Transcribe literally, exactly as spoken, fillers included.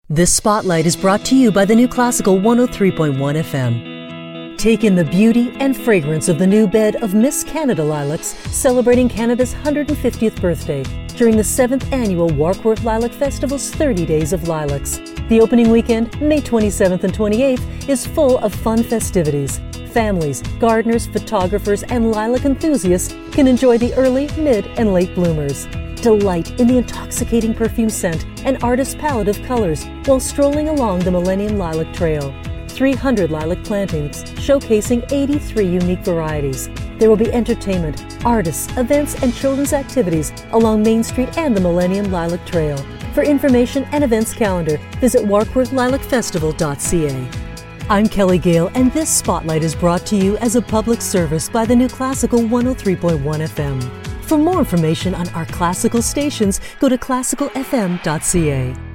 This spotlight is brought to you by the new Classical one oh three point one F M. Take in the beauty and fragrance of the new bed of Miss Canada lilacs, celebrating Canada's one hundred fiftieth birthday during the seventh Annual Warkworth Lilac Festival's thirty Days of Lilacs. The opening weekend, May twenty-seventh and twenty-eighth, is full of fun festivities. Families, gardeners, photographers, and lilac enthusiasts can enjoy the early, mid, and late bloomers. Delight in the intoxicating perfume scent and artist's palette of colors while strolling along the Millennium Lilac Trail. three hundred lilac plantings showcasing eighty-three unique varieties. There will be entertainment, artists, events, and children's activities along Main Street and the Millennium Lilac Trail. For information and events calendar, visit warkworth lilac festival dot c a. I'm Kelly Gale, and this spotlight is brought to you as a public service by the new Classical one oh three point one F M. For more information on our classical stations, go to classical f m dot c a.